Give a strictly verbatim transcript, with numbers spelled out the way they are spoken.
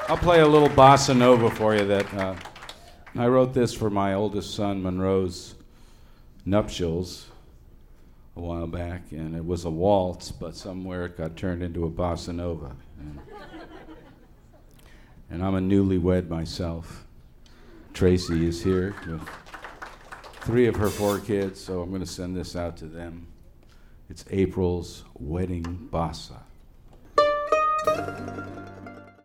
I'll play a little bossa nova for you that uh, I wrote this for my oldest son Monroe's nuptials a while back, and it was a waltz, but somewhere it got turned into a bossa nova. And, and I'm a newlywed myself. Tracy is here with three of her four kids, so I'm going to send this out to them. It's April's Wedding Bossa.